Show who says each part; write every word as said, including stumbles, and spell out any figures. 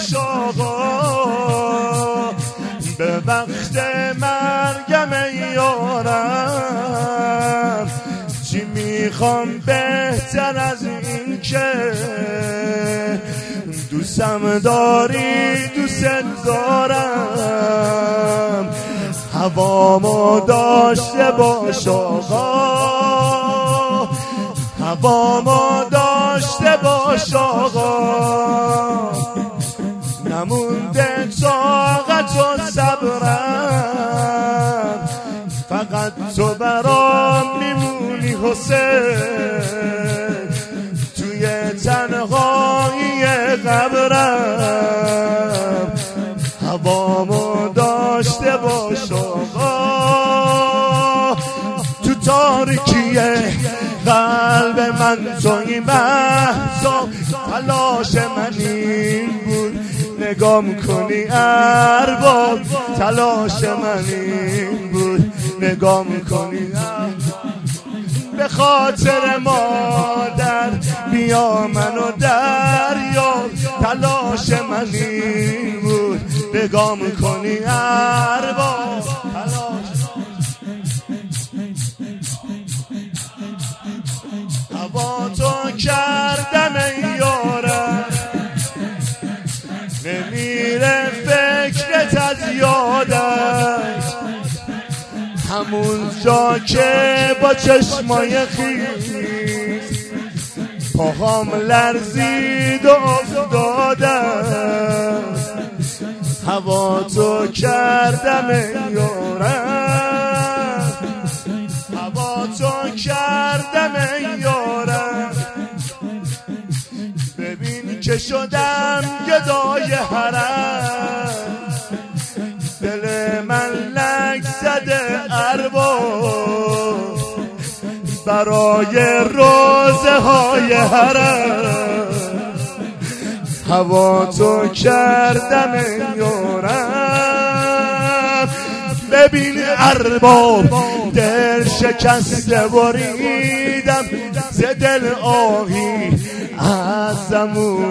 Speaker 1: باش آقا، به وقت مرگم یارم چی میخوام بهتر از این که دوستم داری دوست دارم، هوامو داشته باش آقا، هوامو داشته باش آقا، نمونده طاقت و صبرم، فقط تو برام میمونی حسین، توی تنهایی قبرم، هوامو داشته باش آقا، تو تاریکی قلب من توی مهسا، تلاش من این بود نگاه میکنی ارباب، تلاش من این بود نگاه میکنی، به خاطر مادر بیا منو دریا، تلاش من این بود نگاه میکنی ارباب، هوا تو کردم یارم، نمیره فکرت از یادت، همون جا که با چشمای خیز پاهام لرزید و افتادم، هوا تو کردم یارم، هوا تو کردم یارم، ببین که شدم گدای حرم، دل من لک زده ارباب، برای روزه های حرم، هوا تو کردم یارم، ببین ارباب دل شکسته بریدم، ز دل آهی از زمون